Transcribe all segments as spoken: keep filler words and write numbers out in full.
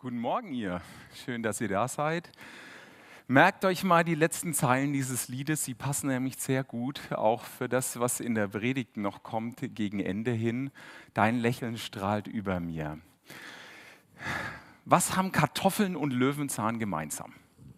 Guten Morgen, ihr. Schön, dass ihr da seid. Merkt euch mal die letzten Zeilen dieses Liedes, sie passen nämlich sehr gut, auch für das, was in der Predigt noch kommt, gegen Ende hin. Dein Lächeln strahlt über mir. Was haben Kartoffeln und Löwenzahn gemeinsam?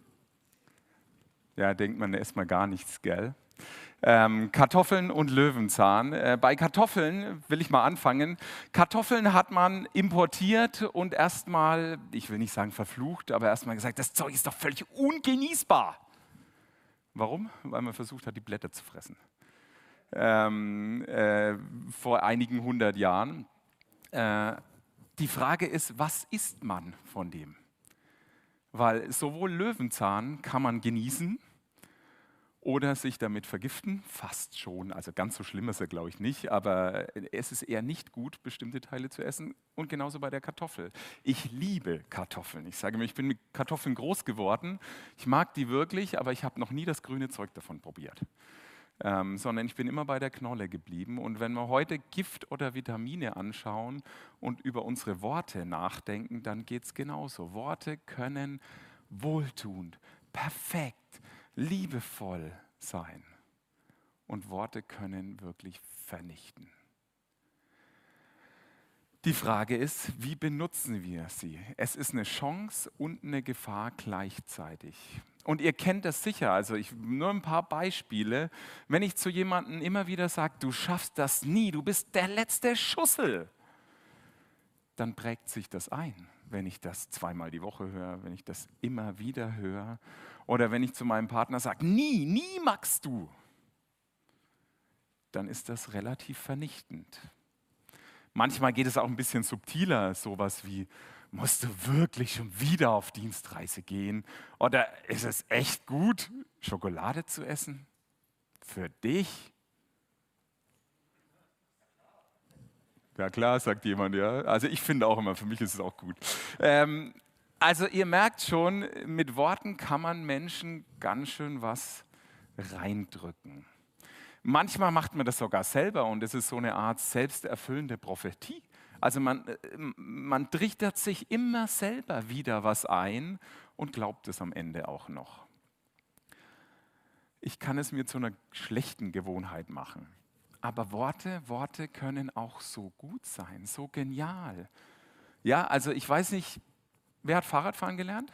Ja, denkt man erstmal gar nichts, gell? Ähm, Kartoffeln und Löwenzahn. Äh, bei Kartoffeln will ich mal anfangen. Kartoffeln hat man importiert und erstmal, ich will nicht sagen verflucht, aber erstmal gesagt, das Zeug ist doch völlig ungenießbar. Warum? Weil man versucht hat, die Blätter zu fressen. Ähm, äh, vor einigen hundert Jahren. Äh, die Frage ist, was isst man von dem? Weil sowohl Löwenzahn kann man genießen, oder sich damit vergiften, fast schon. Also ganz so schlimm ist er, glaube ich, nicht, aber es ist eher nicht gut, bestimmte Teile zu essen. Und genauso bei der Kartoffel. Ich liebe Kartoffeln. Ich sage mir, ich bin mit Kartoffeln groß geworden. Ich mag die wirklich, aber ich habe noch nie das grüne Zeug davon probiert. Ähm, sondern ich bin immer bei der Knolle geblieben. Und wenn wir heute Gift oder Vitamine anschauen und über unsere Worte nachdenken, dann geht es genauso. Worte können wohltuend, perfekt, liebevoll sein. Und Worte können wirklich vernichten. Die Frage ist, wie benutzen wir sie? Es ist eine Chance und eine Gefahr gleichzeitig. Und ihr kennt das sicher, also ich, nur ein paar Beispiele. Wenn ich zu jemandem immer wieder sage, du schaffst das nie, du bist der letzte Schussel, dann prägt sich das ein, wenn ich das zweimal die Woche höre, wenn ich das immer wieder höre. Oder wenn ich zu meinem Partner sage, nie, nie magst du, dann ist das relativ vernichtend. Manchmal geht es auch ein bisschen subtiler, sowas wie, musst du wirklich schon wieder auf Dienstreise gehen? Oder ist es echt gut, Schokolade zu essen? Für dich? Ja klar, sagt jemand, ja. Also ich finde auch immer, für mich ist es auch gut. Ähm, also ihr merkt schon, mit Worten kann man Menschen ganz schön was reindrücken. Manchmal macht man das sogar selber und es ist so eine Art selbsterfüllende Prophetie. Also man, äh, man trichtert sich immer selber wieder was ein und glaubt es am Ende auch noch. Ich kann es mir zu einer schlechten Gewohnheit machen. Aber Worte, Worte können auch so gut sein, so genial. Ja, also ich weiß nicht, wer hat Fahrradfahren gelernt?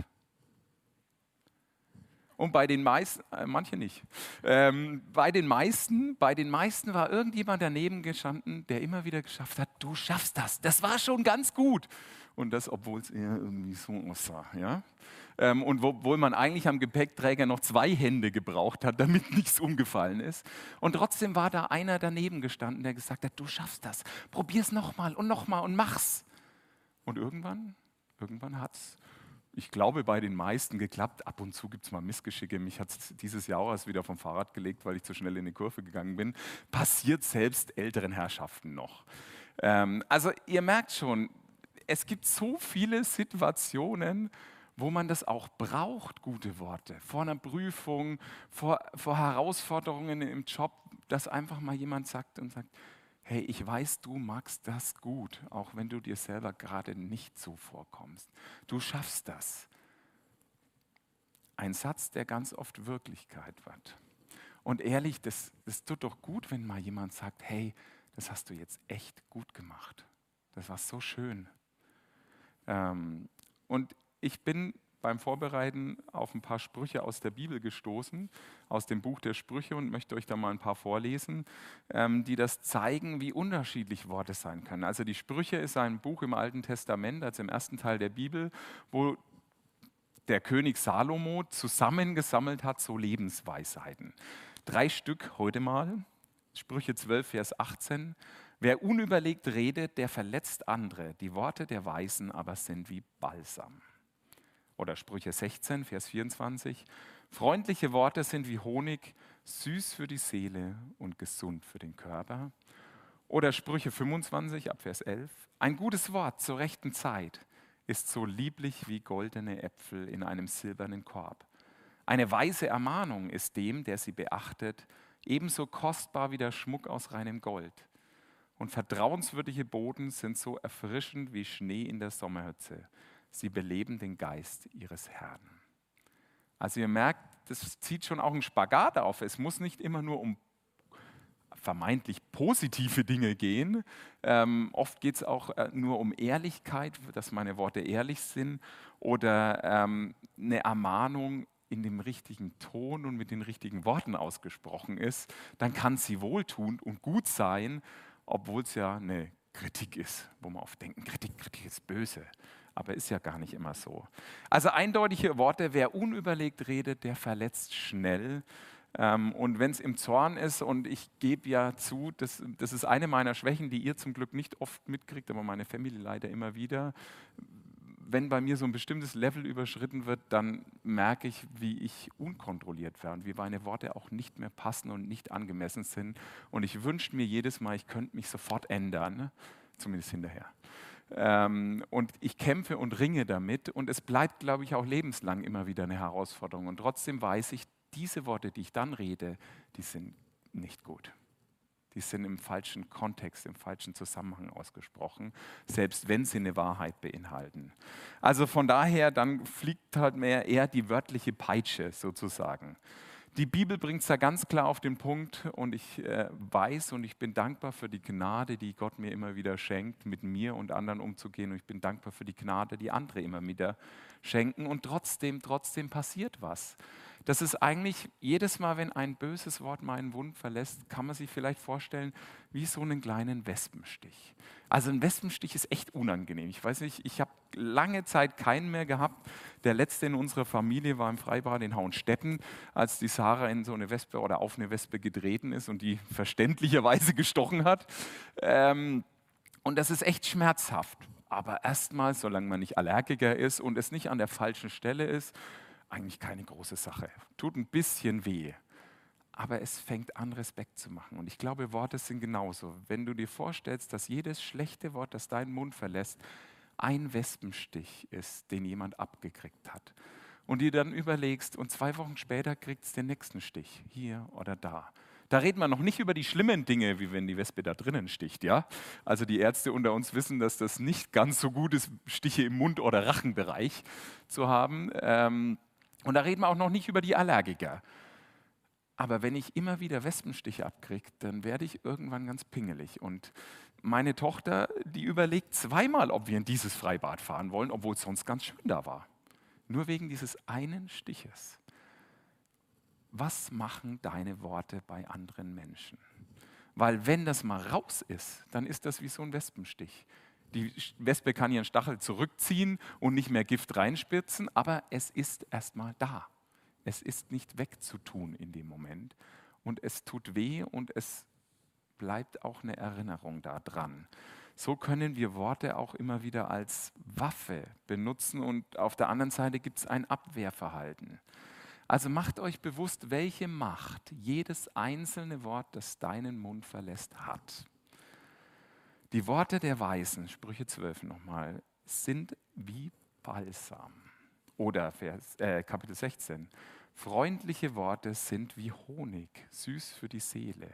Und bei den meisten, äh, manche nicht. Ähm, bei den meisten, bei den meisten war irgendjemand daneben gestanden, der immer wieder geschafft hat, du schaffst das. Das war schon ganz gut. Und das, obwohl es eher irgendwie so aussah. Ja? Ähm, und obwohl man eigentlich am Gepäckträger noch zwei Hände gebraucht hat, damit nichts umgefallen ist. Und trotzdem war da einer daneben gestanden, der gesagt hat, du schaffst das. Probier's nochmal und nochmal und mach's. Und irgendwann, irgendwann hat's, ich glaube, bei den meisten geklappt. Ab und zu gibt es mal Missgeschicke. Mich hat es dieses Jahr auch erst wieder vom Fahrrad gelegt, weil ich zu schnell in die Kurve gegangen bin. Passiert selbst älteren Herrschaften noch. Ähm, also ihr merkt schon, es gibt so viele Situationen, wo man das auch braucht, gute Worte. Vor einer Prüfung, vor, vor Herausforderungen im Job, dass einfach mal jemand sagt und sagt, hey, ich weiß, du magst das gut, auch wenn du dir selber gerade nicht so vorkommst. Du schaffst das. Ein Satz, der ganz oft Wirklichkeit wird. Und ehrlich, das, das tut doch gut, wenn mal jemand sagt, hey, das hast du jetzt echt gut gemacht. Das war so schön. Ähm, und ich bin beim Vorbereiten auf ein paar Sprüche aus der Bibel gestoßen, aus dem Buch der Sprüche und möchte euch da mal ein paar vorlesen, ähm, die das zeigen, wie unterschiedlich Worte sein können. Also die Sprüche ist ein Buch im Alten Testament, also im ersten Teil der Bibel, wo der König Salomo zusammengesammelt hat, so Lebensweisheiten. Drei Stück heute mal, Sprüche zwölf, Vers achtzehn. Wer unüberlegt redet, der verletzt andere. Die Worte der Weisen aber sind wie Balsam. Oder Sprüche sechzehn, Vers vierundzwanzig. Freundliche Worte sind wie Honig, süß für die Seele und gesund für den Körper. Oder Sprüche fünfundzwanzig, ab Vers elf. Ein gutes Wort zur rechten Zeit ist so lieblich wie goldene Äpfel in einem silbernen Korb. Eine weise Ermahnung ist dem, der sie beachtet, ebenso kostbar wie der Schmuck aus reinem Gold. Und vertrauenswürdige Boten sind so erfrischend wie Schnee in der Sommerhitze. Sie beleben den Geist ihres Herrn. Also ihr merkt, das zieht schon auch einen Spagat auf. Es muss nicht immer nur um vermeintlich positive Dinge gehen. Ähm, oft geht es auch äh, nur um Ehrlichkeit, dass meine Worte ehrlich sind oder ähm, eine Ermahnung in dem richtigen Ton und mit den richtigen Worten ausgesprochen ist. Dann kann sie wohltuend und gut sein, obwohl es ja eine Kritik ist, wo man oft denkt, Kritik, Kritik ist böse. Aber ist ja gar nicht immer so. Also eindeutige Worte, wer unüberlegt redet, der verletzt schnell. Ähm, und wenn es im Zorn ist, und ich gebe ja zu, das, das ist eine meiner Schwächen, die ihr zum Glück nicht oft mitkriegt, aber meine Familie leider immer wieder. Wenn bei mir so ein bestimmtes Level überschritten wird, dann merke ich, wie ich unkontrolliert werde und wie meine Worte auch nicht mehr passen und nicht angemessen sind. Und ich wünsche mir jedes Mal, ich könnte mich sofort ändern, ne? Zumindest hinterher. Ähm, und ich kämpfe und ringe damit und es bleibt, glaube ich, auch lebenslang immer wieder eine Herausforderung. Und trotzdem weiß ich, diese Worte, die ich dann rede, die sind nicht gut. Die sind im falschen Kontext, im falschen Zusammenhang ausgesprochen, selbst wenn sie eine Wahrheit beinhalten. Also von daher, dann fliegt halt mehr eher die wörtliche Peitsche sozusagen. Die Bibel bringt es da ganz klar auf den Punkt und ich äh, weiß und ich bin dankbar für die Gnade, die Gott mir immer wieder schenkt, mit mir und anderen umzugehen, und ich bin dankbar für die Gnade, die andere immer wieder schenken, und trotzdem, trotzdem passiert was. Das ist eigentlich jedes Mal, wenn ein böses Wort meinen Mund verlässt, kann man sich vielleicht vorstellen, wie so einen kleinen Wespenstich. Also ein Wespenstich ist echt unangenehm. Ich weiß nicht, ich habe lange Zeit keinen mehr gehabt. Der letzte in unserer Familie war im Freibad in Hauenstetten, als die Sarah in so eine Wespe oder auf eine Wespe getreten ist und die verständlicherweise gestochen hat. Ähm, und das ist echt schmerzhaft. Aber erstmal, solange man nicht Allergiker ist und es nicht an der falschen Stelle ist, eigentlich keine große Sache. Tut ein bisschen weh, aber es fängt an, Respekt zu machen. Und ich glaube, Worte sind genauso. Wenn du dir vorstellst, dass jedes schlechte Wort, das deinen Mund verlässt, ein Wespenstich ist, den jemand abgekriegt hat. Und dir dann überlegst, und zwei Wochen später kriegt es den nächsten Stich, hier oder da. Da reden wir noch nicht über die schlimmen Dinge, wie wenn die Wespe da drinnen sticht. Ja? Also die Ärzte unter uns wissen, dass das nicht ganz so gut ist, Stiche im Mund- oder Rachenbereich zu haben. Ähm, Und da reden wir auch noch nicht über die Allergiker. Aber wenn ich immer wieder Wespenstiche abkriege, dann werde ich irgendwann ganz pingelig. Und meine Tochter, die überlegt zweimal, ob wir in dieses Freibad fahren wollen, obwohl es sonst ganz schön da war. Nur wegen dieses einen Stiches. Was machen deine Worte bei anderen Menschen? Weil wenn das mal raus ist, dann ist das wie so ein Wespenstich. Die Wespe kann ihren Stachel zurückziehen und nicht mehr Gift reinspitzen, aber es ist erstmal da. Es ist nicht wegzutun in dem Moment. Und es tut weh und es bleibt auch eine Erinnerung daran. So können wir Worte auch immer wieder als Waffe benutzen, und auf der anderen Seite gibt es ein Abwehrverhalten. Also macht euch bewusst, welche Macht jedes einzelne Wort, das deinen Mund verlässt, hat. Die Worte der Weisen, Sprüche zwölf nochmal, sind wie Balsam. Oder Vers, äh, Kapitel sechzehn, freundliche Worte sind wie Honig, süß für die Seele.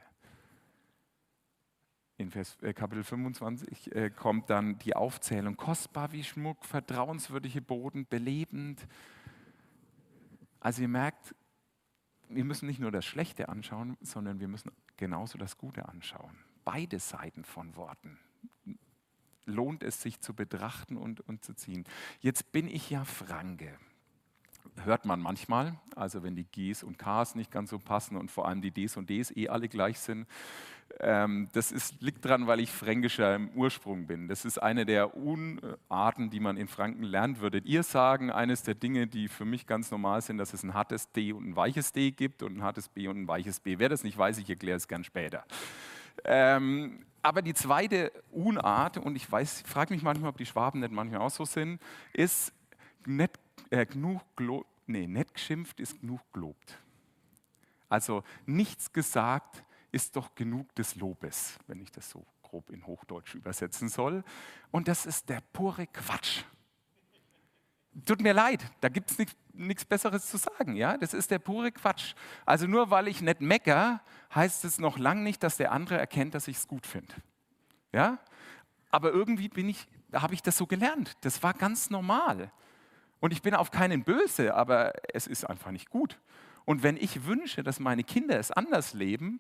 In Vers, äh, Kapitel fünfundzwanzig äh, kommt dann die Aufzählung, kostbar wie Schmuck, vertrauenswürdige Boden, belebend. Also ihr merkt, wir müssen nicht nur das Schlechte anschauen, sondern wir müssen genauso das Gute anschauen. Beide Seiten von Worten lohnt es sich zu betrachten und, und zu ziehen. Jetzt bin ich ja Franke. Hört man manchmal, also wenn die Gs und Ks nicht ganz so passen und vor allem die Ds und Ds eh alle gleich sind. Ähm, das ist, liegt daran, weil ich Fränkischer im Ursprung bin. Das ist eine der Unarten, die man in Franken lernt. Würdet ihr sagen, eines der Dinge, die für mich ganz normal sind, dass es ein hartes D und ein weiches D gibt und ein hartes B und ein weiches B. Wer das nicht weiß, ich erkläre es gern später. Ähm, aber die zweite Unart, und ich weiß, frage mich manchmal, ob die Schwaben nicht manchmal auch so sind, ist nicht, äh, genug nee, nicht geschimpft ist genug gelobt. Also nichts gesagt ist doch genug des Lobes, wenn ich das so grob in Hochdeutsch übersetzen soll. Und das ist der pure Quatsch. Tut mir leid, da gibt es nichts Besseres zu sagen. Ja? Das ist der pure Quatsch. Also nur weil ich nicht mecker, heißt es noch lange nicht, dass der andere erkennt, dass ich es gut finde. Ja? Aber irgendwie bin ich da habe ich das so gelernt. Das war ganz normal. Und ich bin auf keinen böse, aber es ist einfach nicht gut. Und wenn ich wünsche, dass meine Kinder es anders leben,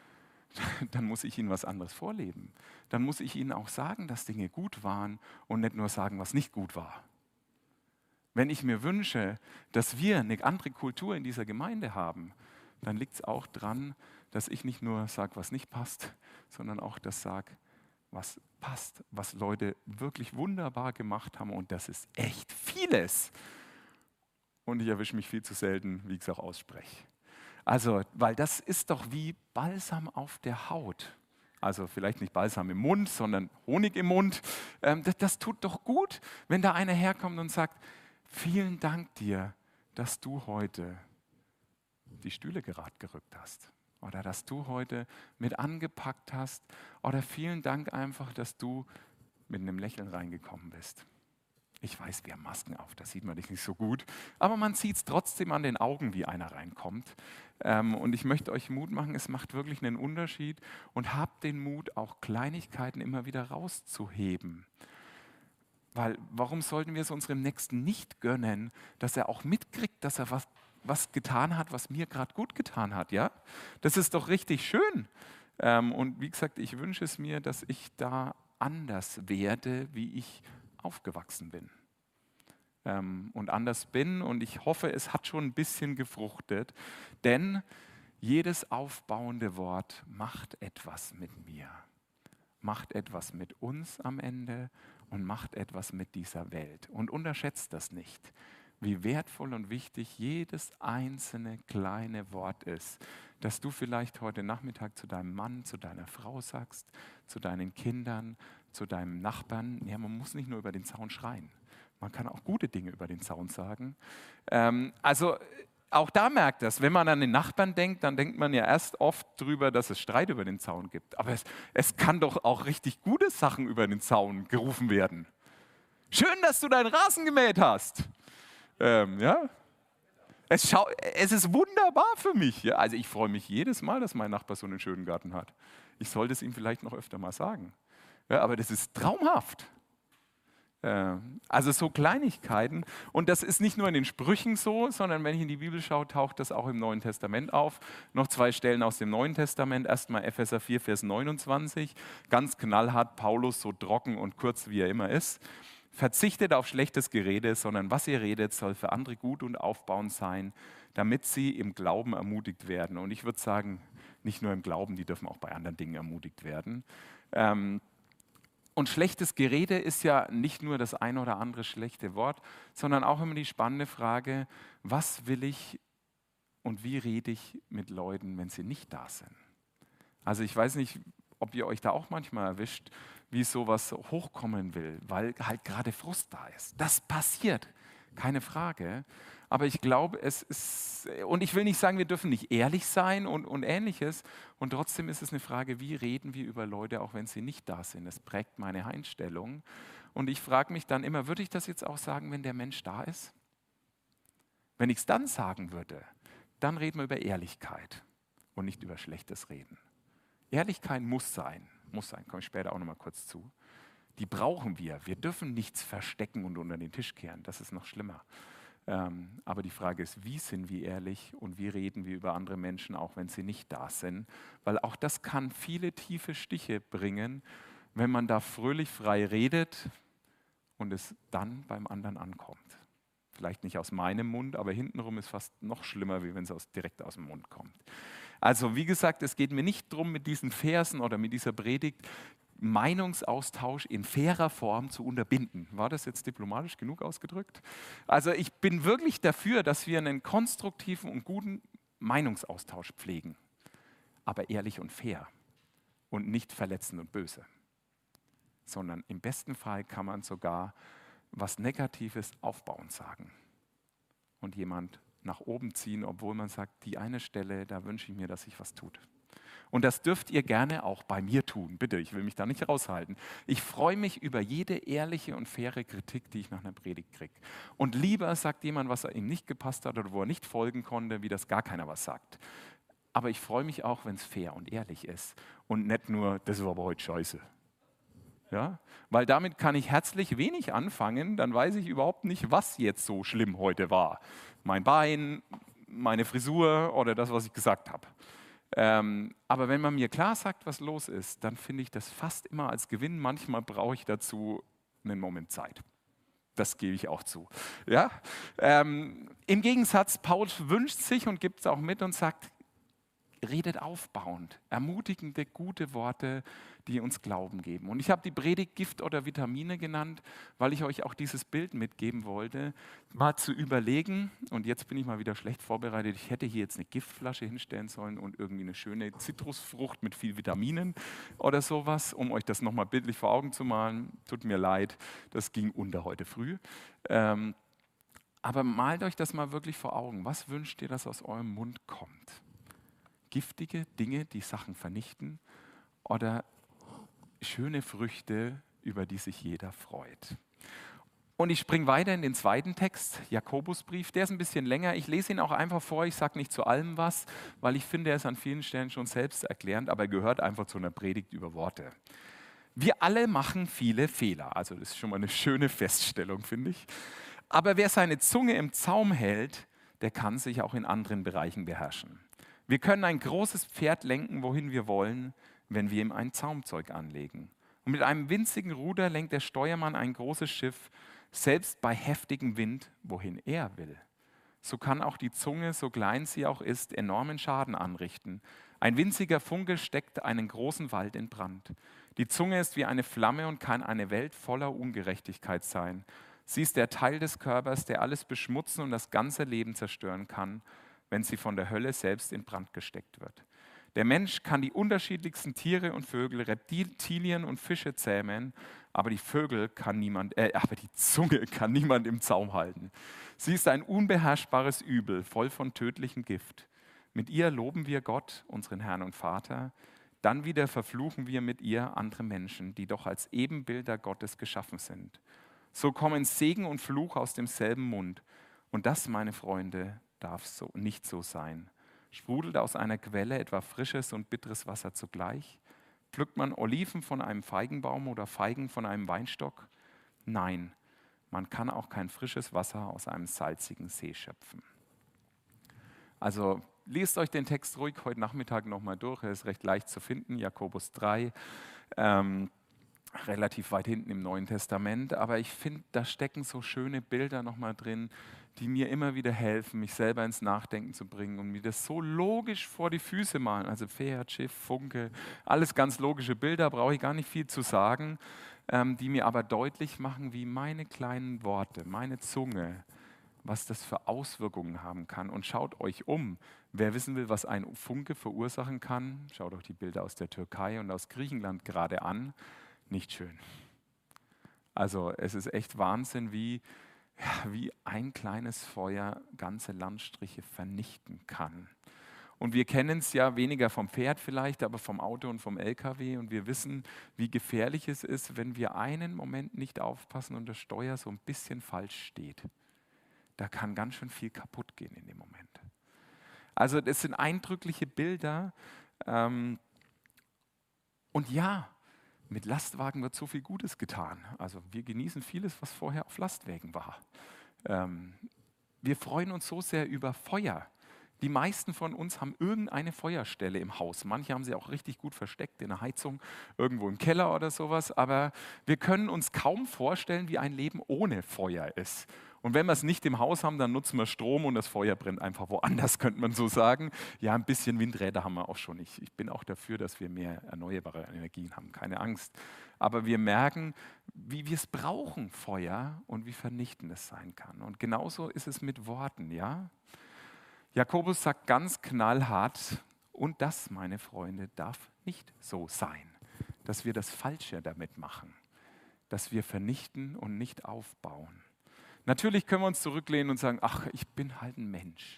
dann muss ich ihnen was anderes vorleben. Dann muss ich ihnen auch sagen, dass Dinge gut waren und nicht nur sagen, was nicht gut war. Wenn ich mir wünsche, dass wir eine andere Kultur in dieser Gemeinde haben, dann liegt es auch daran, dass ich nicht nur sage, was nicht passt, sondern auch das sage, was passt, was Leute wirklich wunderbar gemacht haben. Und das ist echt vieles. Und ich erwische mich viel zu selten, wie ich es auch ausspreche. Also, weil das ist doch wie Balsam auf der Haut. Also vielleicht nicht Balsam im Mund, sondern Honig im Mund. Ähm, das, das tut doch gut, wenn da einer herkommt und sagt, vielen Dank dir, dass du heute die Stühle gerade gerückt hast. Oder dass du heute mit angepackt hast. Oder vielen Dank einfach, dass du mit einem Lächeln reingekommen bist. Ich weiß, wir haben Masken auf, da sieht man dich nicht so gut. Aber man sieht es trotzdem an den Augen, wie einer reinkommt. Ähm, und ich möchte euch Mut machen, es macht wirklich einen Unterschied. Und habt den Mut, auch Kleinigkeiten immer wieder rauszuheben. Weil warum sollten wir es unserem Nächsten nicht gönnen, dass er auch mitkriegt, dass er was, was getan hat, was mir gerade gut getan hat, ja? Das ist doch richtig schön. Ähm, und wie gesagt, ich wünsche es mir, dass ich da anders werde, wie ich aufgewachsen bin. Ähm, und anders bin und ich hoffe, es hat schon ein bisschen gefruchtet, denn jedes aufbauende Wort macht etwas mit mir, macht etwas mit uns am Ende und macht etwas mit dieser Welt. Und unterschätzt das nicht, wie wertvoll und wichtig jedes einzelne kleine Wort ist, das du vielleicht heute Nachmittag zu deinem Mann, zu deiner Frau sagst, zu deinen Kindern, zu deinem Nachbarn. Ja, man muss nicht nur über den Zaun schreien. Man kann auch gute Dinge über den Zaun sagen. Ähm, also auch da merkt das, wenn man an den Nachbarn denkt, dann denkt man ja erst oft drüber, dass es Streit über den Zaun gibt. Aber es, es kann doch auch richtig gute Sachen über den Zaun gerufen werden. Schön, dass du deinen Rasen gemäht hast. Ähm, ja. Es, schau, es ist wunderbar für mich. Ja. Also ich freue mich jedes Mal, dass mein Nachbar so einen schönen Garten hat. Ich sollte es ihm vielleicht noch öfter mal sagen. Ja, aber das ist traumhaft. Äh, also so Kleinigkeiten. Und das ist nicht nur in den Sprüchen so, sondern wenn ich in die Bibel schaue, taucht das auch im Neuen Testament auf. Noch zwei Stellen aus dem Neuen Testament. Erstmal Epheser vier, Vers neunundzwanzig. Ganz knallhart, Paulus, so trocken und kurz, wie er immer ist. Verzichtet auf schlechtes Gerede, sondern was ihr redet, soll für andere gut und aufbauend sein, damit sie im Glauben ermutigt werden. Und ich würde sagen, nicht nur im Glauben, die dürfen auch bei anderen Dingen ermutigt werden. Ähm, und schlechtes Gerede ist ja nicht nur das ein oder andere schlechte Wort, sondern auch immer die spannende Frage, was will ich und wie rede ich mit Leuten, wenn sie nicht da sind? Also ich weiß nicht, ob ihr euch da auch manchmal erwischt, wie sowas hochkommen will, weil halt gerade Frust da ist. Das passiert, keine Frage. Aber ich glaube, es ist, und ich will nicht sagen, wir dürfen nicht ehrlich sein und, und Ähnliches. Und trotzdem ist es eine Frage, wie reden wir über Leute, auch wenn sie nicht da sind. Das prägt meine Einstellung. Und ich frage mich dann immer, würde ich das jetzt auch sagen, wenn der Mensch da ist? Wenn ich es dann sagen würde, dann reden wir über Ehrlichkeit und nicht über schlechtes Reden. Ehrlichkeit muss sein, muss sein, komme ich später auch nochmal kurz zu. Die brauchen wir. Wir dürfen nichts verstecken und unter den Tisch kehren, das ist noch schlimmer. Ähm, aber die Frage ist, wie sind wir ehrlich und wie reden wir über andere Menschen, auch wenn sie nicht da sind? Weil auch das kann viele tiefe Stiche bringen, wenn man da fröhlich frei redet und es dann beim anderen ankommt. Vielleicht nicht aus meinem Mund, aber hintenrum ist fast noch schlimmer, wie wenn es aus, direkt aus dem Mund kommt. Also wie gesagt, es geht mir nicht darum, mit diesen Versen oder mit dieser Predigt Meinungsaustausch in fairer Form zu unterbinden. War das jetzt diplomatisch genug ausgedrückt? Also ich bin wirklich dafür, dass wir einen konstruktiven und guten Meinungsaustausch pflegen, aber ehrlich und fair und nicht verletzend und böse, sondern im besten Fall kann man sogar was Negatives aufbauend sagen und jemand nach oben ziehen, obwohl man sagt, die eine Stelle, da wünsche ich mir, dass sich was tut. Und das dürft ihr gerne auch bei mir tun. Bitte, ich will mich da nicht raushalten. Ich freue mich über jede ehrliche und faire Kritik, die ich nach einer Predigt kriege. Und lieber sagt jemand, was ihm nicht gepasst hat oder wo er nicht folgen konnte, wie das gar keiner was sagt. Aber ich freue mich auch, wenn es fair und ehrlich ist und nicht nur, das war aber heute scheiße. Ja? Weil damit kann ich herzlich wenig anfangen, dann weiß ich überhaupt nicht, was jetzt so schlimm heute war. Mein Bein, meine Frisur oder das, was ich gesagt habe. Ähm, aber wenn man mir klar sagt, was los ist, dann finde ich das fast immer als Gewinn. Manchmal brauche ich dazu einen Moment Zeit. Das gebe ich auch zu. Ja? Ähm, Im Gegensatz, Paulus wünscht sich und gibt es auch mit und sagt, redet aufbauend, ermutigende, gute Worte, die uns Glauben geben. Und ich habe die Predigt Gift oder Vitamine genannt, weil ich euch auch dieses Bild mitgeben wollte, mal zu überlegen, und jetzt bin ich mal wieder schlecht vorbereitet, ich hätte hier jetzt eine Giftflasche hinstellen sollen und irgendwie eine schöne Zitrusfrucht mit viel Vitaminen oder sowas, um euch das nochmal bildlich vor Augen zu malen. Tut mir leid, das ging unter heute früh. Ähm, aber malt euch das mal wirklich vor Augen. Was wünscht ihr, dass aus eurem Mund kommt? Giftige Dinge, die Sachen vernichten, oder schöne Früchte, über die sich jeder freut. Und ich springe weiter in den zweiten Text, Jakobusbrief. Der ist ein bisschen länger. Ich lese ihn auch einfach vor. Ich sage nicht zu allem was, weil ich finde, er ist an vielen Stellen schon selbsterklärend, aber er gehört einfach zu einer Predigt über Worte. Wir alle machen viele Fehler. Also das ist schon mal eine schöne Feststellung, finde ich. Aber wer seine Zunge im Zaum hält, der kann sich auch in anderen Bereichen beherrschen. Wir können ein großes Pferd lenken, wohin wir wollen, wenn wir ihm ein Zaumzeug anlegen. Und mit einem winzigen Ruder lenkt der Steuermann ein großes Schiff, selbst bei heftigem Wind, wohin er will. So kann auch die Zunge, so klein sie auch ist, enormen Schaden anrichten. Ein winziger Funke steckt einen großen Wald in Brand. Die Zunge ist wie eine Flamme und kann eine Welt voller Ungerechtigkeit sein. Sie ist der Teil des Körpers, der alles beschmutzen und das ganze Leben zerstören kann, wenn sie von der Hölle selbst in Brand gesteckt wird. Der Mensch kann die unterschiedlichsten Tiere und Vögel, Reptilien und Fische zähmen, aber die Vögel kann niemand, äh, aber die Zunge kann niemand im Zaum halten. Sie ist ein unbeherrschbares Übel, voll von tödlichem Gift. Mit ihr loben wir Gott, unseren Herrn und Vater. Dann wieder verfluchen wir mit ihr andere Menschen, die doch als Ebenbilder Gottes geschaffen sind. So kommen Segen und Fluch aus demselben Mund. Und das, meine Freunde, darf so nicht so sein. Sprudelt aus einer Quelle etwa frisches und bitteres Wasser zugleich? Pflückt man Oliven von einem Feigenbaum oder Feigen von einem Weinstock? Nein, man kann auch kein frisches Wasser aus einem salzigen See schöpfen. Also lest euch den Text ruhig heute Nachmittag nochmal durch, er ist recht leicht zu finden, Jakobus drei. Ähm, relativ weit hinten im Neuen Testament, aber ich finde, da stecken so schöne Bilder nochmal drin, die mir immer wieder helfen, mich selber ins Nachdenken zu bringen und mir das so logisch vor die Füße malen. Also Pferd, Schiff, Funke, alles ganz logische Bilder, brauche ich gar nicht viel zu sagen, ähm, die mir aber deutlich machen, wie meine kleinen Worte, meine Zunge, was das für Auswirkungen haben kann. Und schaut euch um. Wer wissen will, was ein Funke verursachen kann, schaut euch die Bilder aus der Türkei und aus Griechenland gerade an. Nicht schön. Also es ist echt Wahnsinn, wie, ja, wie ein kleines Feuer ganze Landstriche vernichten kann. Und wir kennen es ja weniger vom Pferd vielleicht, aber vom Auto und vom L K W. Und wir wissen, wie gefährlich es ist, wenn wir einen Moment nicht aufpassen und das Steuer so ein bisschen falsch steht. Da kann ganz schön viel kaputt gehen in dem Moment. Also das sind eindrückliche Bilder. Ähm, und ja, mit Lastwagen wird so viel Gutes getan. Also wir genießen vieles, was vorher auf Lastwagen war. Ähm, wir freuen uns so sehr über Feuer. Die meisten von uns haben irgendeine Feuerstelle im Haus. Manche haben sie auch richtig gut versteckt in der Heizung, irgendwo im Keller oder sowas. Aber wir können uns kaum vorstellen, wie ein Leben ohne Feuer ist. Und wenn wir es nicht im Haus haben, dann nutzen wir Strom und das Feuer brennt einfach woanders, könnte man so sagen. Ja, ein bisschen Windräder haben wir auch schon. Ich, ich bin auch dafür, dass wir mehr erneuerbare Energien haben, keine Angst. Aber wir merken, wie wir es brauchen, Feuer, und wie vernichtend es sein kann. Und genauso ist es mit Worten, ja? Jakobus sagt ganz knallhart, und das, meine Freunde, darf nicht so sein, dass wir das Falsche damit machen, dass wir vernichten und nicht aufbauen. Natürlich können wir uns zurücklehnen und sagen, ach, ich bin halt ein Mensch.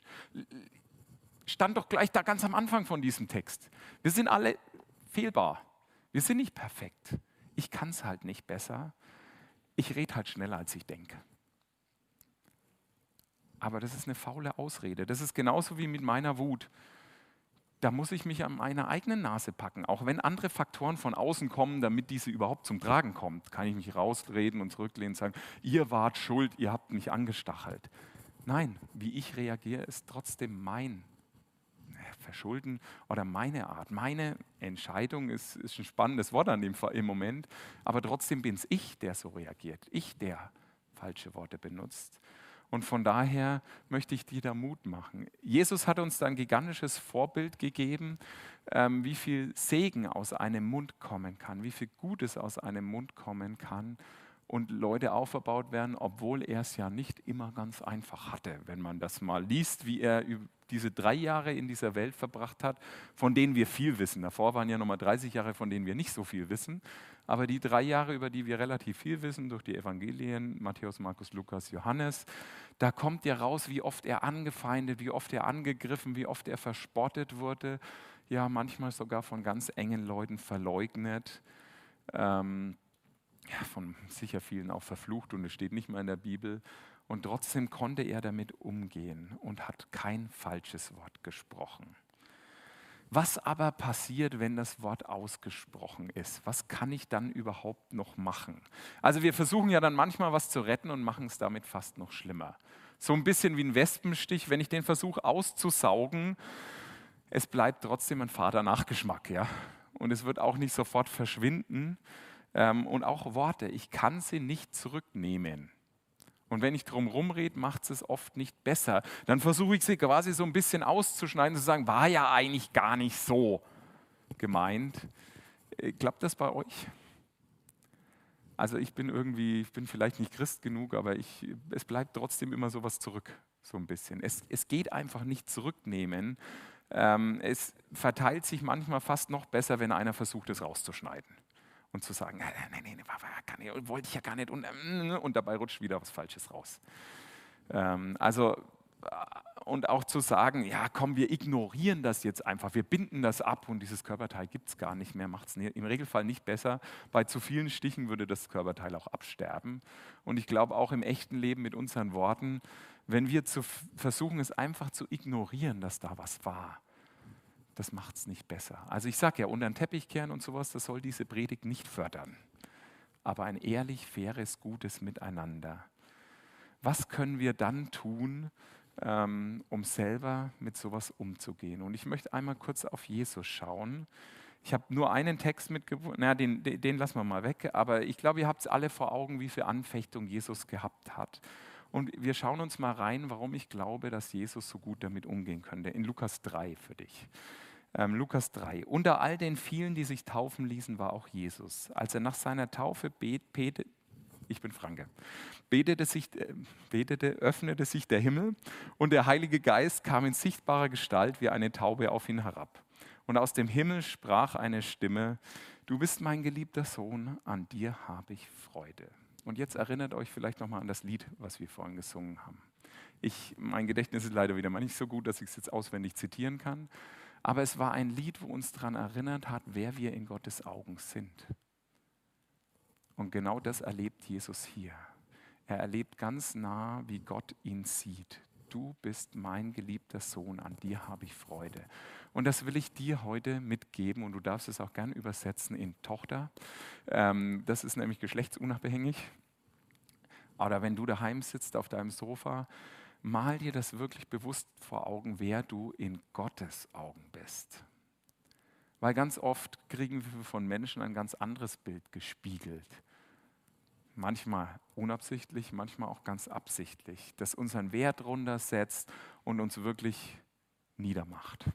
Stand doch gleich da ganz am Anfang von diesem Text. Wir sind alle fehlbar. Wir sind nicht perfekt. Ich kann es halt nicht besser. Ich rede halt schneller, als ich denke. Aber das ist eine faule Ausrede. Das ist genauso wie mit meiner Wut. da muss ich mich an meiner eigenen Nase packen. Auch wenn andere Faktoren von außen kommen, damit diese überhaupt zum Tragen kommt, kann ich mich rausreden und zurücklehnen und sagen, ihr wart schuld, ihr habt mich angestachelt. Nein, wie ich reagiere, ist trotzdem mein Verschulden oder meine Art. Meine Entscheidung ist, ist ein spannendes Wort an dem, im Moment, aber trotzdem bin es ich, der so reagiert. Ich, der falsche Worte benutzt. Und von daher möchte ich dir da Mut machen. Jesus hat uns da ein gigantisches Vorbild gegeben, ähm, wie viel Segen aus einem Mund kommen kann, wie viel Gutes aus einem Mund kommen kann und Leute auferbaut werden, obwohl er es ja nicht immer ganz einfach hatte. Wenn man das mal liest, wie er diese drei Jahre in dieser Welt verbracht hat, von denen wir viel wissen. Davor waren ja nochmal dreißig Jahre, von denen wir nicht so viel wissen. Aber die drei Jahre, über die wir relativ viel wissen, durch die Evangelien, Matthäus, Markus, Lukas, Johannes, da kommt ja raus, wie oft er angefeindet, wie oft er angegriffen, wie oft er verspottet wurde, ja manchmal sogar von ganz engen Leuten verleugnet, ähm, ja, von sicher vielen auch verflucht und es steht nicht mehr in der Bibel. Und trotzdem konnte er damit umgehen und hat kein falsches Wort gesprochen. Was aber passiert, wenn das Wort ausgesprochen ist? Was kann ich dann überhaupt noch machen? Also wir versuchen ja dann manchmal was zu retten und machen es damit fast noch schlimmer. So ein bisschen wie ein Wespenstich, wenn ich den versuche auszusaugen, es bleibt trotzdem ein fader Nachgeschmack, ja. Und es wird auch nicht sofort verschwinden. Ähm, und auch Worte, ich kann sie nicht zurücknehmen. Und wenn ich drum rumrede, macht es oft nicht besser. Dann versuche ich sie quasi so ein bisschen auszuschneiden und zu sagen, war ja eigentlich gar nicht so gemeint. Äh, Klappt das bei euch? Also ich bin irgendwie, ich bin vielleicht nicht Christ genug, aber ich, es bleibt trotzdem immer sowas zurück, so ein bisschen. Es, es geht einfach nicht zurücknehmen. Ähm, es verteilt sich manchmal fast noch besser, wenn einer versucht, es rauszuschneiden. Und zu sagen, nein, nein, nein, kann ich, wollte ich ja gar nicht. Und, und dabei rutscht wieder was Falsches raus. Ähm, also, und auch zu sagen, ja komm, wir ignorieren das jetzt einfach, wir binden das ab und dieses Körperteil gibt es gar nicht mehr, macht es im Regelfall nicht besser. Bei zu vielen Stichen würde das Körperteil auch absterben. Und ich glaube auch im echten Leben mit unseren Worten, wenn wir zu, versuchen, es einfach zu ignorieren, dass da was war, das macht es nicht besser. Also ich sage ja, unter den Teppich kehren und sowas, das soll diese Predigt nicht fördern. Aber ein ehrlich, faires, gutes Miteinander. Was können wir dann tun, ähm, um selber mit sowas umzugehen? Und ich möchte einmal kurz auf Jesus schauen. Ich habe nur einen Text mitgebracht, naja, den, den, den lassen wir mal weg, aber ich glaube, ihr habt es alle vor Augen, wie viel Anfechtung Jesus gehabt hat. Und wir schauen uns mal rein, warum ich glaube, dass Jesus so gut damit umgehen könnte. In Lukas drei für dich. Ähm, Lukas drei. Unter all den vielen, die sich taufen ließen, war auch Jesus. Als er nach seiner Taufe bet, bet, ich bin Franke, betete, sich, äh, betete, öffnete sich der Himmel und der Heilige Geist kam in sichtbarer Gestalt wie eine Taube auf ihn herab. Und aus dem Himmel sprach eine Stimme, du bist mein geliebter Sohn, an dir habe ich Freude. Und jetzt erinnert euch vielleicht nochmal an das Lied, was wir vorhin gesungen haben. Ich, mein Gedächtnis ist leider wieder mal nicht so gut, dass ich es jetzt auswendig zitieren kann. Aber es war ein Lied, wo uns daran erinnert hat, wer wir in Gottes Augen sind. Und genau das erlebt Jesus hier. Er erlebt ganz nah, wie Gott ihn sieht. Du bist mein geliebter Sohn, an dir habe ich Freude. Und das will ich dir heute mitgeben und du darfst es auch gern übersetzen in Tochter. Ähm, das ist nämlich geschlechtsunabhängig. Oder wenn du daheim sitzt auf deinem Sofa, mal dir das wirklich bewusst vor Augen, wer du in Gottes Augen bist. Weil ganz oft kriegen wir von Menschen ein ganz anderes Bild gespiegelt. Manchmal unabsichtlich, manchmal auch ganz absichtlich, das unseren Wert runtersetzt und uns wirklich niedermacht.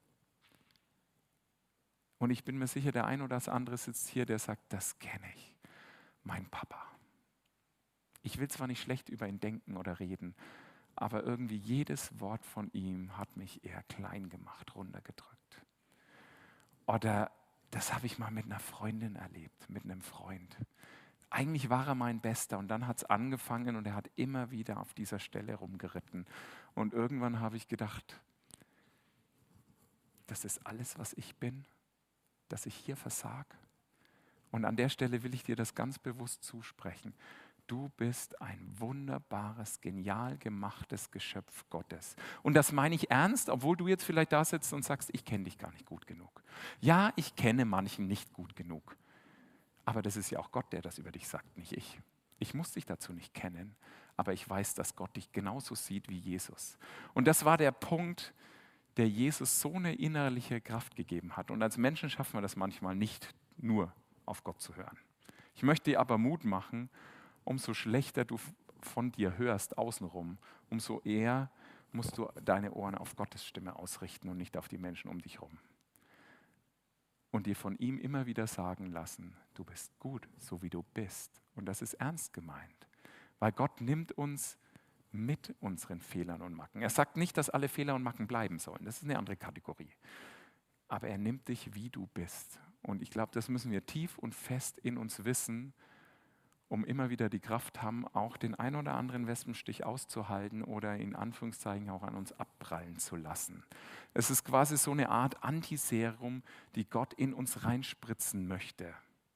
Und ich bin mir sicher, der ein oder das andere sitzt hier, der sagt, das kenne ich, mein Papa. Ich will zwar nicht schlecht über ihn denken oder reden, aber irgendwie jedes Wort von ihm hat mich eher klein gemacht, runtergedrückt. Oder das habe ich mal mit einer Freundin erlebt, mit einem Freund. Eigentlich war er mein Bester und dann hat es angefangen und er hat immer wieder auf dieser Stelle rumgeritten. Und irgendwann habe ich gedacht, das ist alles, was ich bin, dass ich hier versage. Und an der Stelle will ich dir das ganz bewusst zusprechen. Du bist ein wunderbares, genial gemachtes Geschöpf Gottes. Und das meine ich ernst, obwohl du jetzt vielleicht da sitzt und sagst, ich kenne dich gar nicht gut genug. Ja, ich kenne manchen nicht gut genug. Aber das ist ja auch Gott, der das über dich sagt, nicht ich. Ich muss dich dazu nicht kennen, aber ich weiß, dass Gott dich genauso sieht wie Jesus. Und das war der Punkt, der Jesus so eine innerliche Kraft gegeben hat. Und als Menschen schaffen wir das manchmal nicht, nur auf Gott zu hören. Ich möchte dir aber Mut machen, umso schlechter du von dir hörst außenrum, umso eher musst du deine Ohren auf Gottes Stimme ausrichten und nicht auf die Menschen um dich herum. Und dir von ihm immer wieder sagen lassen, du bist gut, so wie du bist. Und das ist ernst gemeint, weil Gott nimmt uns mit unseren Fehlern und Macken. Er sagt nicht, dass alle Fehler und Macken bleiben sollen, das ist eine andere Kategorie. Aber er nimmt dich, wie du bist. Und ich glaube, das müssen wir tief und fest in uns wissen, um immer wieder die Kraft haben, auch den ein oder anderen Wespenstich auszuhalten oder in Anführungszeichen auch an uns abprallen zu lassen. Es ist quasi so eine Art Antiserum, die Gott in uns reinspritzen möchte.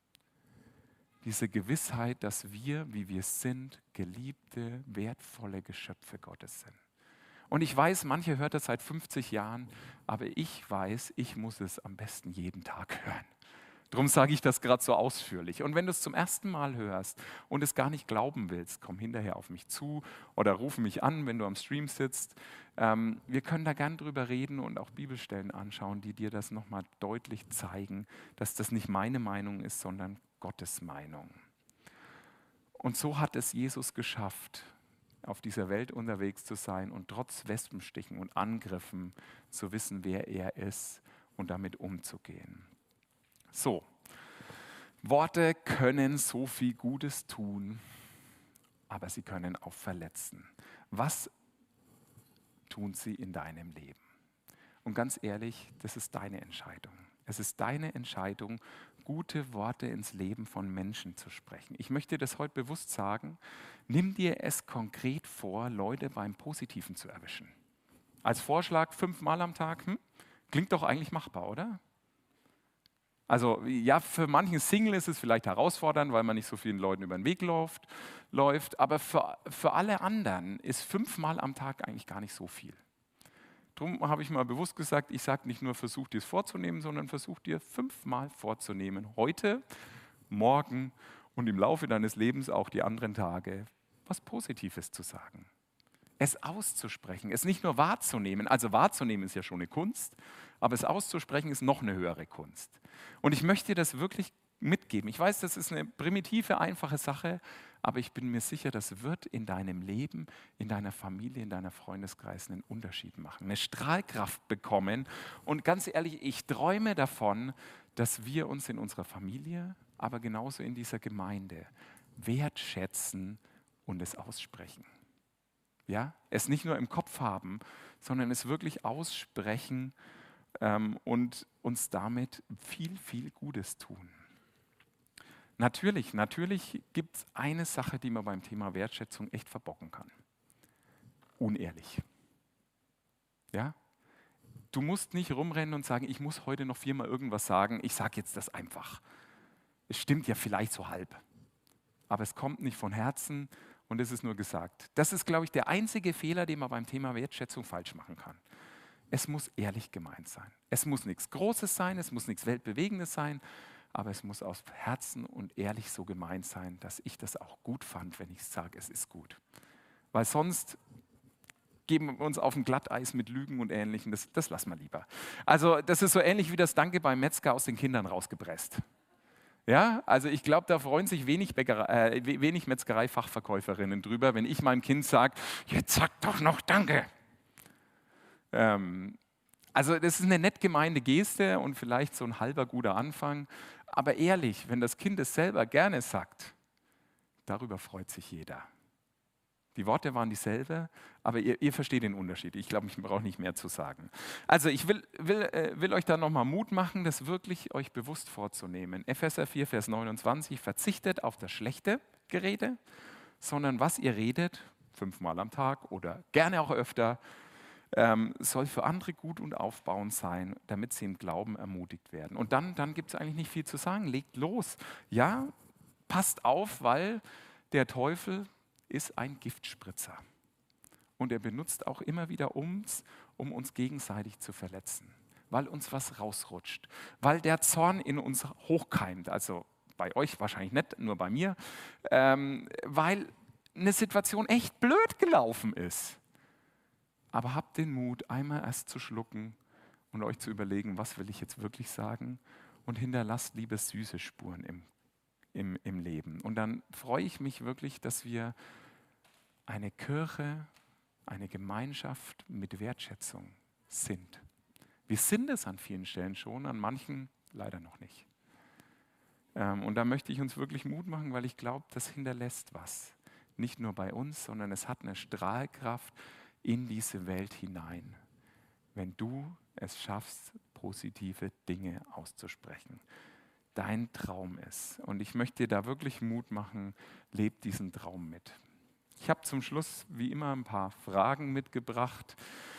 Diese Gewissheit, dass wir, wie wir sind, geliebte, wertvolle Geschöpfe Gottes sind. Und ich weiß, manche hört das seit fünfzig Jahren, aber ich weiß, ich muss es am besten jeden Tag hören. Darum sage ich das gerade so ausführlich. Und wenn du es zum ersten Mal hörst und es gar nicht glauben willst, komm hinterher auf mich zu oder ruf mich an, wenn du am Stream sitzt. Ähm, wir können da gern drüber reden und auch Bibelstellen anschauen, die dir das nochmal deutlich zeigen, dass das nicht meine Meinung ist, sondern Gottes Meinung. Und so hat es Jesus geschafft, auf dieser Welt unterwegs zu sein und trotz Wespenstichen und Angriffen zu wissen, wer er ist und damit umzugehen. So, Worte können so viel Gutes tun, aber sie können auch verletzen. Was tun sie in deinem Leben? Und ganz ehrlich, das ist deine Entscheidung. Es ist deine Entscheidung, gute Worte ins Leben von Menschen zu sprechen. Ich möchte das heute bewusst sagen, nimm dir es konkret vor, Leute beim Positiven zu erwischen. Als Vorschlag fünfmal am Tag, hm? Klingt doch eigentlich machbar, oder? Also ja, für manchen Single ist es vielleicht herausfordernd, weil man nicht so vielen Leuten über den Weg läuft, läuft aber für, für alle anderen ist fünfmal am Tag eigentlich gar nicht so viel. Darum habe ich mal bewusst gesagt, ich sage nicht nur, versuch dir es vorzunehmen, sondern versuch dir fünfmal vorzunehmen, heute, morgen und im Laufe deines Lebens auch die anderen Tage, was Positives zu sagen. Es auszusprechen, es nicht nur wahrzunehmen, also wahrzunehmen ist ja schon eine Kunst, aber es auszusprechen ist noch eine höhere Kunst. Und ich möchte dir das wirklich mitgeben. Ich weiß, das ist eine primitive, einfache Sache, aber ich bin mir sicher, das wird in deinem Leben, in deiner Familie, in deiner Freundeskreis einen Unterschied machen, eine Strahlkraft bekommen. Und ganz ehrlich, ich träume davon, dass wir uns in unserer Familie, aber genauso in dieser Gemeinde wertschätzen und es aussprechen. Ja, es nicht nur im Kopf haben, sondern es wirklich aussprechen ähm, und uns damit viel, viel Gutes tun. Natürlich, natürlich gibt es eine Sache, die man beim Thema Wertschätzung echt verbocken kann. Unehrlich. Ja? Du musst nicht rumrennen und sagen, ich muss heute noch viermal irgendwas sagen, ich sage jetzt das einfach. Es stimmt ja vielleicht so halb, aber es kommt nicht von Herzen. Und es ist nur gesagt. Das ist, glaube ich, der einzige Fehler, den man beim Thema Wertschätzung falsch machen kann. Es muss ehrlich gemeint sein. Es muss nichts Großes sein, es muss nichts Weltbewegendes sein, aber es muss aus Herzen und ehrlich so gemeint sein, dass ich das auch gut fand, wenn ich sage, es ist gut. Weil sonst geben wir uns auf ein Glatteis mit Lügen und Ähnlichem, das, das lassen wir lieber. Also das ist so ähnlich wie das Danke beim Metzger aus den Kindern rausgepresst. Ja, also ich glaube, da freuen sich wenig, Bäckerei, äh, wenig Metzgerei-Fachverkäuferinnen drüber, wenn ich meinem Kind sage, jetzt sag doch noch Danke. Ähm, also das ist eine nett gemeinte Geste und vielleicht so ein halber guter Anfang. Aber ehrlich, wenn das Kind es selber gerne sagt, darüber freut sich jeder. Die Worte waren dieselbe, aber ihr, ihr versteht den Unterschied. Ich glaube, ich brauche nicht mehr zu sagen. Also ich will, will, äh, will euch da nochmal Mut machen, das wirklich euch bewusst vorzunehmen. Epheser vier, Vers neunundzwanzig, verzichtet auf das schlechte Gerede, sondern was ihr redet, fünfmal am Tag oder gerne auch öfter, ähm, soll für andere gut und aufbauend sein, damit sie im Glauben ermutigt werden. Und dann, dann gibt es eigentlich nicht viel zu sagen. Legt los. Ja, passt auf, weil Der Teufel ist ein Giftspritzer und er benutzt auch immer wieder uns, um uns gegenseitig zu verletzen, weil uns was rausrutscht, weil der Zorn in uns hochkeimt, also bei euch wahrscheinlich nicht, nur bei mir, ähm, weil eine Situation echt blöd gelaufen ist. Aber habt den Mut, einmal erst zu schlucken und euch zu überlegen, was will ich jetzt wirklich sagen, und hinterlasst lieber süße Spuren im, im, im Leben. Und dann freue ich mich wirklich, dass wir eine Kirche, eine Gemeinschaft mit Wertschätzung sind. Wir sind es an vielen Stellen schon, an manchen leider noch nicht. Ähm, und da möchte ich uns wirklich Mut machen, weil ich glaube, das hinterlässt was. Nicht nur bei uns, sondern es hat eine Strahlkraft in diese Welt hinein, wenn du es schaffst, positive Dinge auszusprechen. Dein Traum ist. Und ich möchte dir da wirklich Mut machen, leb diesen Traum mit. Ich habe zum Schluss wie immer ein paar Fragen mitgebracht.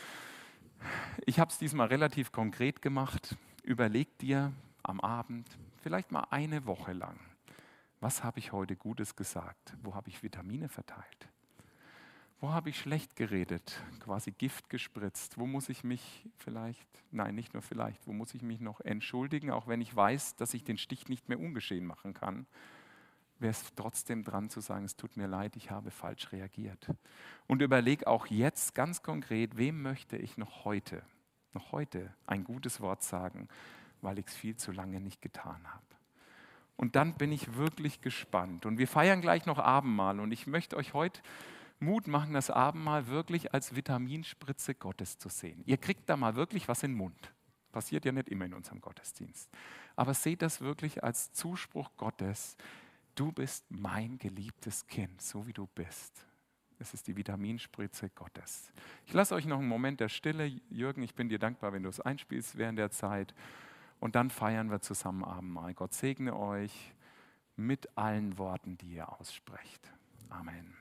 Ich habe es diesmal relativ konkret gemacht. Überleg dir am Abend, vielleicht mal eine Woche lang, was habe ich heute Gutes gesagt? Wo habe ich Vitamine verteilt? Wo habe ich schlecht geredet, quasi Gift gespritzt? Wo muss ich mich vielleicht, nein, nicht nur vielleicht, wo muss ich mich noch entschuldigen, auch wenn ich weiß, dass ich den Stich nicht mehr ungeschehen machen kann? Wäre es trotzdem dran zu sagen, es tut mir leid, ich habe falsch reagiert. Und überleg auch jetzt ganz konkret, wem möchte ich noch heute, noch heute ein gutes Wort sagen, weil ich es viel zu lange nicht getan habe. Und dann bin ich wirklich gespannt. Und wir feiern gleich noch Abendmahl. Und ich möchte euch heute Mut machen, das Abendmahl wirklich als Vitaminspritze Gottes zu sehen. Ihr kriegt da mal wirklich was in den Mund. Passiert ja nicht immer in unserem Gottesdienst. Aber seht das wirklich als Zuspruch Gottes. Du bist mein geliebtes Kind, so wie du bist. Es ist die Vitaminspritze Gottes. Ich lasse euch noch einen Moment der Stille. Jürgen, ich bin dir dankbar, wenn du es einspielst während der Zeit. Und dann feiern wir zusammen Abendmahl. Gott segne euch mit allen Worten, die ihr aussprecht. Amen.